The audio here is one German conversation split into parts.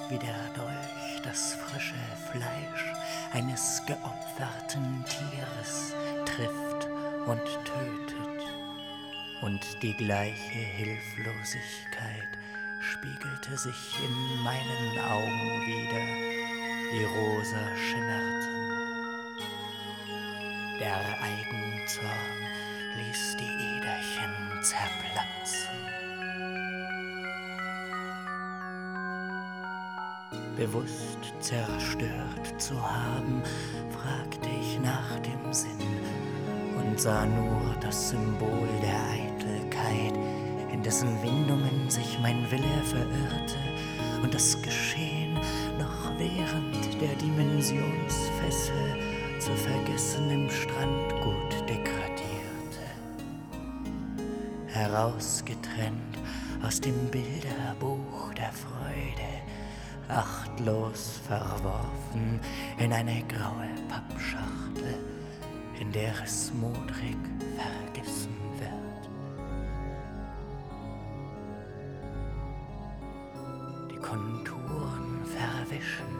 wie der Dolch das frische Fleisch eines geopferten Tieres trifft und tötet. Und die gleiche Hilflosigkeit spiegelte sich in meinen Augen wider, die rosa schimmerten. Der Eigenzorn ließ die Äderchen zerplatzen. Bewusst zerstört zu haben, fragte ich nach dem Sinn und sah nur das Symbol der Eitelkeit, in dessen Windungen sich mein Wille verirrte und das Geschehen noch während der Dimensionsfessel zu vergessenem Strandgut degradierte. Herausgetrennt aus dem Bilderbuch der Freude, achtlos verworfen in eine graue Pappschachtel, in der es modrig vergessen wird. Die Konturen verwischen.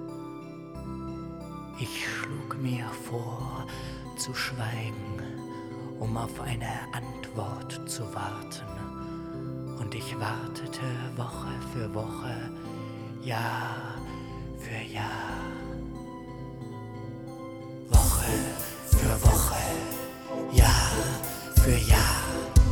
Ich schlug mir vor, zu schweigen, um auf eine Antwort zu warten. Und ich wartete Woche für Woche, Jahr für Jahr. Woche für Woche, Jahr für Jahr.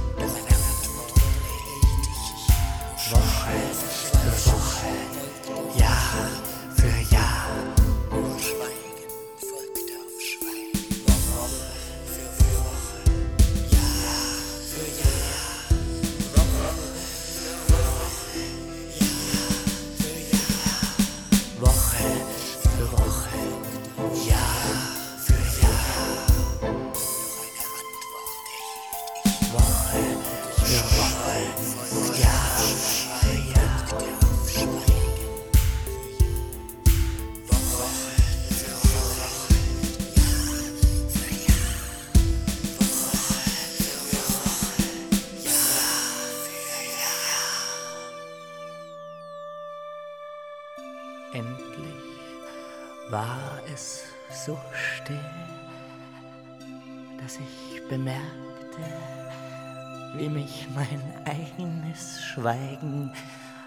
Woche für Woche, Jahr für Jahr. Nur Schweigen folgte auf Schweigen. Woche für Woche, Jahr für Jahr. Woche für Woche, Jahr für Jahr. Woche für Woche, Jahr für Jahr. Woche für Woche, Jahr für Jahr. Endlich war es so still, dass ich bemerkte, wie mich mein eigenes Schweigen